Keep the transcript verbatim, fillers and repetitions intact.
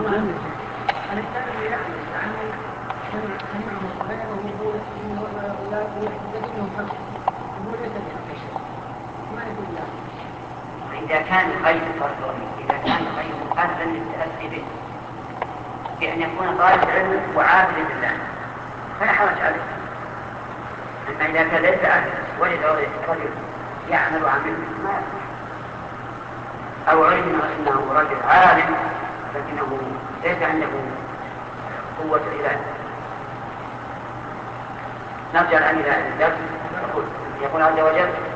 الإنسان اللي يعمل يتعامل سمعه غيره يقول لا يجب حق يقول ليس بحق شيء ما يقول لا. إذا كان غير فرض إذا كان غير مقابلا للتأسي به بأن يكون طالب علم وعابد لله فلا حرج عليه. أما إذا كان ليس أهلا وجد رجل يعمل عمل ما يصح، أو علم أنه رجل عالم لكنه ليس عنده قوة العلاج. نرجع الآن إلى الدرس. يقول يقول عز وجل